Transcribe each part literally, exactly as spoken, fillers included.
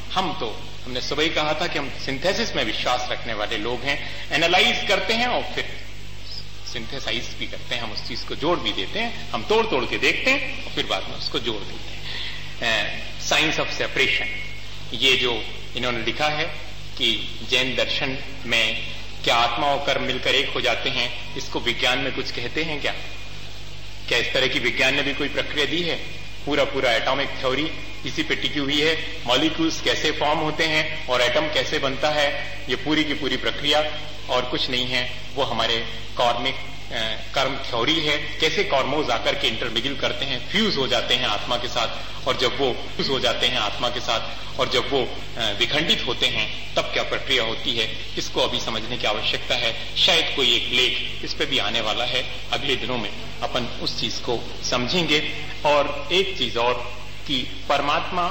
हम तो हमने सुबह ही कहा था कि हम सिंथेसिस में विश्वास रखने वाले लोग हैं, एनालाइज करते हैं और फिर सिंथेसाइज भी करते हैं, हम उस चीज को जोड़ भी देते हैं, हम तोड़ तोड़ के देखते हैं और फिर बाद में उसको जोड़ देते हैं। साइंस ऑफ सेपरेशन, ये जो इन्होंने लिखा है कि जैन दर्शन में क्या आत्मा और कर्म मिलकर एक हो जाते हैं, इसको विज्ञान में कुछ कहते हैं क्या? क्या इस तरह की विज्ञान ने भी कोई प्रक्रिया दी है? पूरा पूरा एटॉमिक थ्योरी इसी पे टिकी हुई है, मॉलिक्यूल्स कैसे फॉर्म होते हैं और एटम कैसे बनता है, ये पूरी की पूरी प्रक्रिया और कुछ नहीं है, वो हमारे कॉर्मिक कर्म थ्योरी है। कैसे कॉर्मोज आकर के इंटरमिगिल करते हैं, फ्यूज हो जाते हैं आत्मा के साथ, और जब वो फ्यूज हो जाते हैं आत्मा के साथ और जब वो विखंडित होते हैं तब क्या प्रक्रिया होती है, इसको अभी समझने की आवश्यकता है। शायद कोई एक लेख इस पे भी आने वाला है, अगले दिनों में अपन उस चीज को समझेंगे। और एक चीज और कि परमात्मा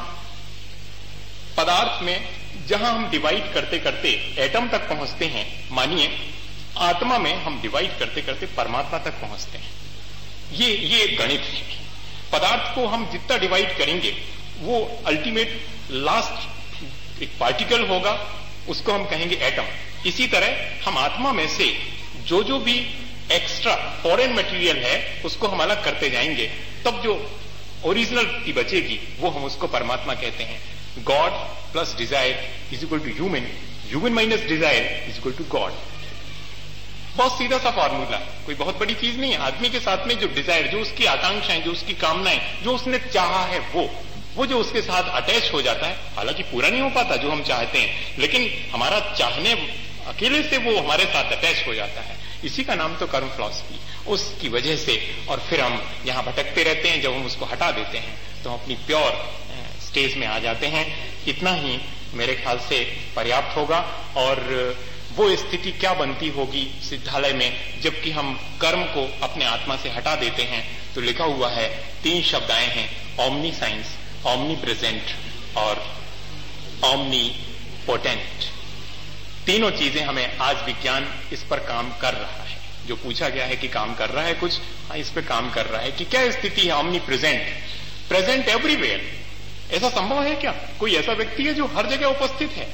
पदार्थ में जहां हम डिवाइड करते करते एटम तक पहुंचते हैं, मानिए आत्मा में हम डिवाइड करते करते परमात्मा तक पहुंचते हैं। ये ये गणित है। पदार्थ को हम जितना डिवाइड करेंगे वो अल्टीमेट लास्ट एक पार्टिकल होगा, उसको हम कहेंगे एटम। इसी तरह हम आत्मा में से जो जो भी एक्स्ट्रा फॉरेन मटेरियल है उसको हम अलग करते जाएंगे, तब जो ओरिजिनलिटी बचेगी वो हम उसको परमात्मा कहते हैं। God plus desire is equal to human, human minus desire is equal to God. बहुत सीधा सा फॉर्मूला, कोई बहुत बड़ी चीज नहीं है। आदमी के साथ में जो डिजायर, जो उसकी आकांक्षाएं, जो उसकी कामनाएं, जो उसने चाहा है, वो वो जो उसके साथ अटैच हो जाता है, हालांकि पूरा नहीं हो पाता जो हम चाहते हैं, लेकिन हमारा चाहने अकेले से वो हमारे साथ अटैच हो जाता है, इसी का नाम तो कर्म फिलॉसफी। उसकी वजह से और फिर हम यहां भटकते रहते हैं। जब हम उसको हटा देते हैं तो हम अपनी प्योर स्टेज में आ जाते हैं। इतना ही मेरे ख्याल से पर्याप्त होगा। और वो स्थिति क्या बनती होगी सिद्धालय में, जबकि हम कर्म को अपने आत्मा से हटा देते हैं। तो लिखा हुआ है, तीन शब्द आए हैं, ओमनी साइंस, ओमनी प्रेजेंट और ओमनी पोटेंट। तीनों चीजें हमें आज विज्ञान इस पर काम कर रहा है। जो पूछा गया है कि काम कर रहा है कुछ, हाँ इस पर काम कर रहा है कि क्या स्थिति है ओमनी प्रेजेंट, प्रेजेंट एवरीवेयर। ऐसा संभव है क्या? कोई ऐसा व्यक्ति है जो हर जगह उपस्थित है?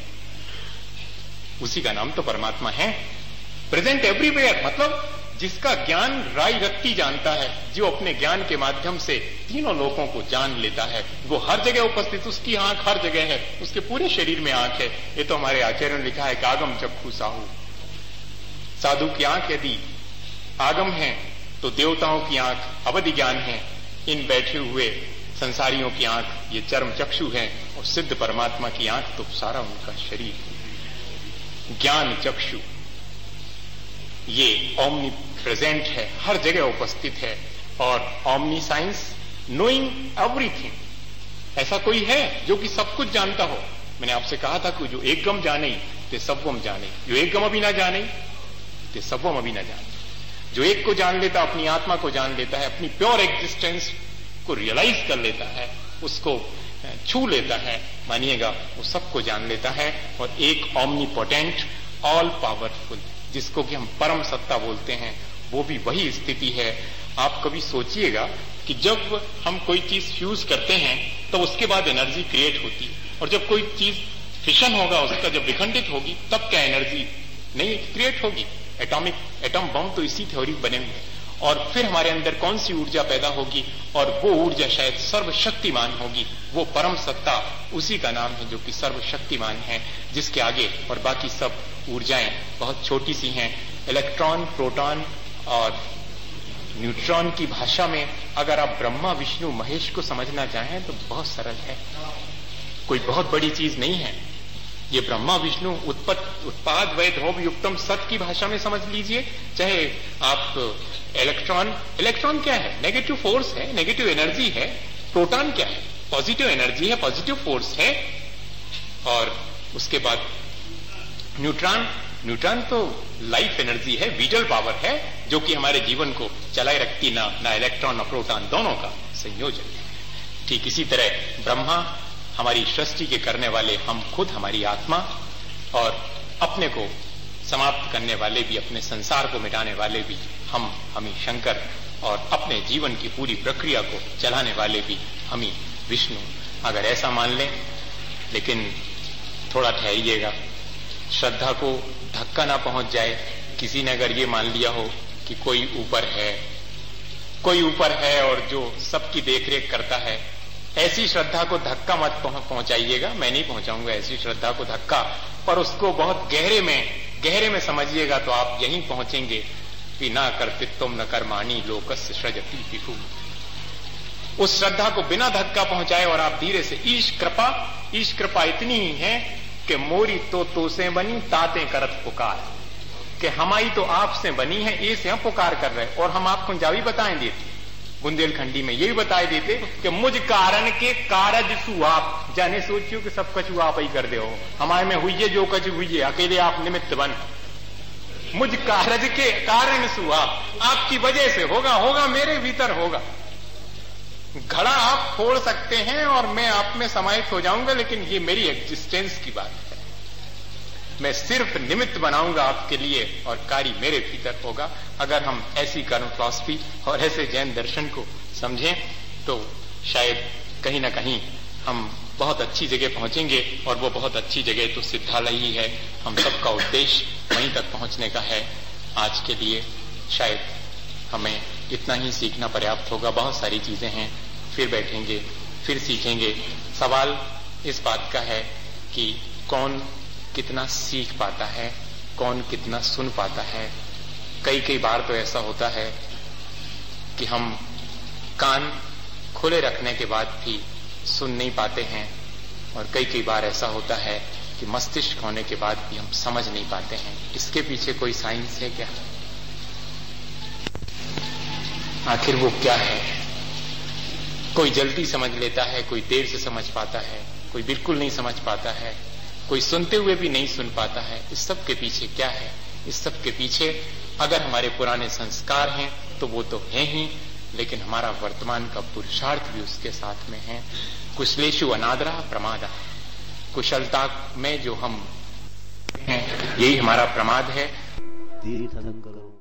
उसी का नाम तो परमात्मा है। प्रेजेंट एवरीवेयर मतलब जिसका ज्ञान राय व्यक्ति जानता है, जो अपने ज्ञान के माध्यम से तीनों लोगों को जान लेता है, वो हर जगह उपस्थित, उसकी आंख हर जगह है, उसके पूरे शरीर में आंख है। ये तो हमारे आचार्यों ने लिखा है, आगम चक्षु साहू। साधु की आंख यदि आगम है तो देवताओं की आंख अवधि ज्ञान है। इन बैठे हुए संसारियों की आंख ये चर्म चक्षु है, और सिद्ध परमात्मा की आंख तो सारा उनका शरीर। ज्ञान चक्षु ये ओमनी प्रेजेंट है, हर जगह उपस्थित है। और ओमनी साइंस, नोइंग एवरीथिंग। ऐसा कोई है जो कि सब कुछ जानता हो? मैंने आपसे कहा था कि जो एक गम जाने ते सबवम जाने, जो एक गम अभी ना जाने ते सबवम अभी ना जाने। जो एक को जान लेता, अपनी आत्मा को जान लेता है, अपनी प्योर एग्जिस्टेंस को रियलाइज कर लेता है, उसको छू लेता है, मानिएगा वो सबको जान लेता है। और एक ओमनी पोटेंट, ऑल पावरफुल, जिसको कि हम परम सत्ता बोलते हैं, वो भी वही स्थिति है। आप कभी सोचिएगा कि जब हम कोई चीज फ्यूज करते हैं तो उसके बाद एनर्जी क्रिएट होती है, और जब कोई चीज फिशन होगा, उसका जब विखंडित होगी, तब क्या एनर्जी नहीं क्रिएट होगी? एटॉमिक एटम बम तो इसी थ्योरी बने हुए हैं। और फिर हमारे अंदर कौन सी ऊर्जा पैदा होगी, और वो ऊर्जा शायद सर्वशक्तिमान होगी। वो परम सत्ता उसी का नाम है जो कि सर्वशक्तिमान है, जिसके आगे और बाकी सब ऊर्जाएं बहुत छोटी सी हैं। इलेक्ट्रॉन, प्रोटॉन और न्यूट्रॉन की भाषा में अगर आप ब्रह्मा, विष्णु, महेश को समझना चाहें तो बहुत सरल है, कोई बहुत बड़ी चीज नहीं है। ये ब्रह्मा, विष्णु, उत्पत उत्पाद वैध होभ युक्तम सत की भाषा में समझ लीजिए। चाहे आप इलेक्ट्रॉन, इलेक्ट्रॉन क्या है? नेगेटिव फोर्स है, नेगेटिव एनर्जी है। प्रोटॉन क्या है? पॉजिटिव एनर्जी है, पॉजिटिव फोर्स है। और उसके बाद न्यूट्रॉन, न्यूट्रॉन तो लाइफ एनर्जी है, विटल पावर है, जो कि हमारे जीवन को चलाए रखती। ना ना इलेक्ट्रॉन और प्रोटॉन दोनों का संयोजन है। ठीक इसी तरह ब्रह्मा हमारी सृष्टि के करने वाले, हम खुद हमारी आत्मा, और अपने को समाप्त करने वाले भी, अपने संसार को मिटाने वाले भी हम हम ही शंकर, और अपने जीवन की पूरी प्रक्रिया को चलाने वाले भी हम ही विष्णु। अगर ऐसा मान लें, लेकिन थोड़ा ठहरिएगा, श्रद्धा को धक्का ना पहुंच जाए। किसी ने अगर ये मान लिया हो कि कोई ऊपर है, कोई ऊपर है और जो सबकी देखरेख करता है, ऐसी श्रद्धा को धक्का मत पहुंचाइएगा। मैं नहीं पहुंचाऊंगा ऐसी श्रद्धा को धक्का, पर उसको बहुत गहरे में गहरे में समझिएगा तो आप यहीं पहुंचेंगे कि ना कर्तृत्वम न कर्माणि लोकस्य सृजति विभु। उस श्रद्धा को बिना धक्का पहुंचाए और आप धीरे से, ईश कृपा, ईश कृपा इतनी ही है कि मोरी तो तो से बनी ताते करत पुकार, कि हमारी तो आपसे बनी है, ये से हम पुकार कर रहे। और हम आपको जावी बताएं देते बुंदेलखंडी में ये भी बताए देते कि मुझ कारण के कारज सु आप, जाने सोचियो कि सब कछु आप ही कर दे हो, हमारे में हुई जो कछु हुई, अकेले आप निमित्त बन। मुझ कारज के कारण सु आप, आपकी वजह से होगा, होगा मेरे भीतर होगा। घड़ा आप फोड़ सकते हैं और मैं आप में समाहित हो जाऊंगा, लेकिन ये मेरी एग्जिस्टेंस की बात है। मैं सिर्फ निमित्त बनाऊंगा आपके लिए और कार्य मेरे भीतर होगा। अगर हम ऐसी कर्म फिलॉसफी और ऐसे जैन दर्शन को समझें तो शायद कहीं ना कहीं हम बहुत अच्छी जगह पहुंचेंगे, और वो बहुत अच्छी जगह तो सिद्धालय ही है। हम सबका उद्देश्य वहीं तक पहुंचने का है। आज के लिए शायद हमें इतना ही सीखना पर्याप्त होगा। बहुत सारी चीजें हैं, फिर बैठेंगे, फिर सीखेंगे। सवाल इस बात का है कि कौन कितना सीख पाता है, कौन कितना सुन पाता है। कई कई बार तो ऐसा होता है कि हम कान खुले रखने के बाद भी सुन नहीं पाते हैं, और कई कई बार ऐसा होता है कि मस्तिष्क होने के बाद भी हम समझ नहीं पाते हैं। इसके पीछे कोई साइंस है क्या? आखिर वो क्या है? कोई जल्दी समझ लेता है, कोई देर से समझ पाता है, कोई बिल्कुल नहीं समझ पाता है, कोई सुनते हुए भी नहीं सुन पाता है। इस सब के पीछे क्या है? इस सब के पीछे अगर हमारे पुराने संस्कार हैं तो वो तो हैं ही, लेकिन हमारा वर्तमान का पुरुषार्थ भी उसके साथ में है। कुशलेषु अनादरा प्रमादा, कुशलता में जो हम हैं यही हमारा प्रमाद है।